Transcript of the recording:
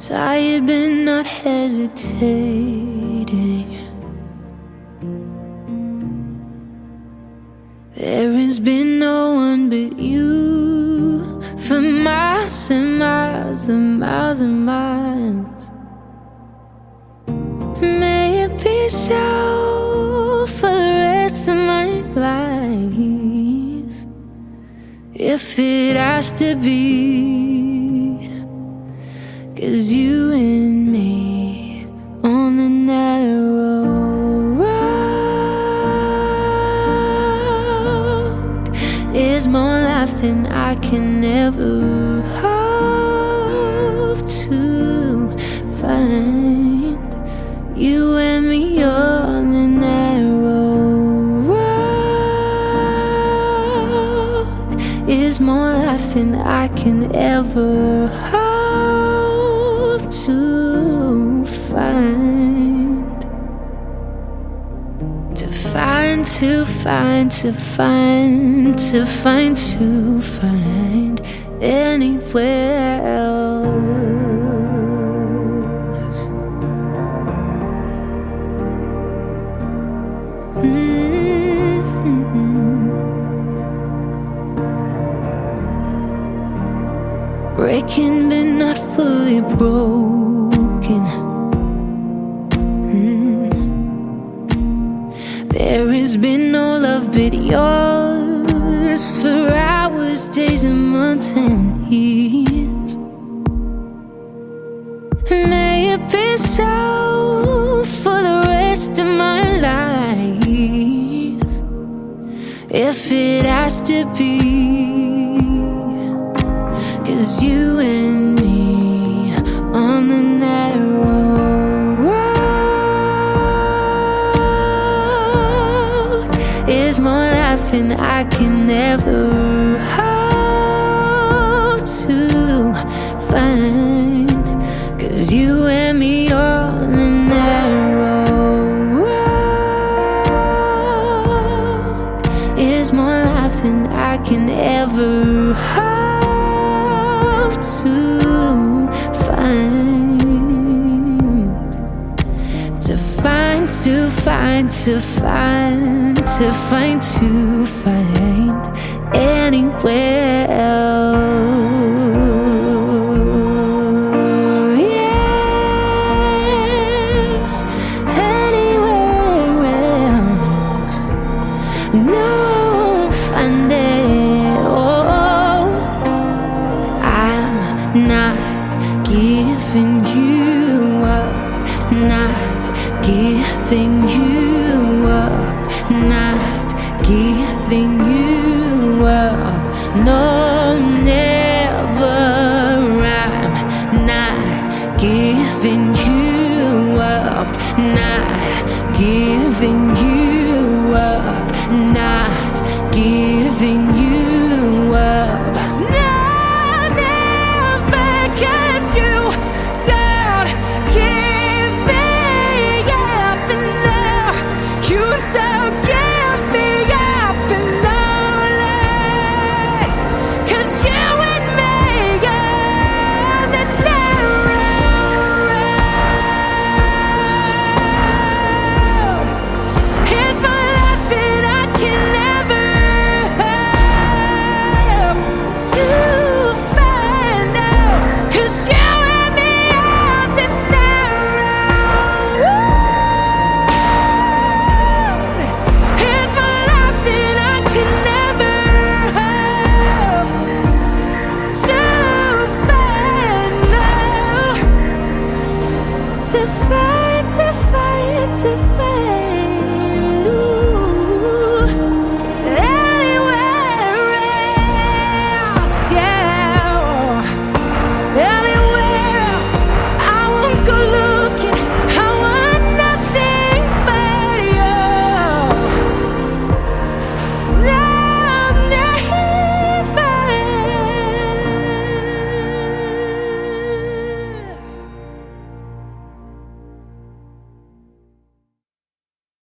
tired but not hesitating. There has been no one but you for miles and miles and miles and miles. May it be so for the rest of my life, if it has to be. 'Cause you and me on the narrow road is more life than I can ever hope to find. You and me on the narrow road is more life than I can ever hope to find. To find, to find, to find, to find, to find anywhere else. Breaking but not fully broken. There has been no love but yours for hours, days and months and years. May it be so for the rest of my life, if it has to be. 'Cause you and me on the narrow road is more life than I can ever hope to find. 'Cause you and me on the narrow road is more life than I can ever hope to find. To find, to find, to find, to find, to find anywhere else. Yes, anywhere else. No, find it. Not giving you up, not giving you up, not giving you up. No, never. I'm not giving you up, not giving you up, not giving you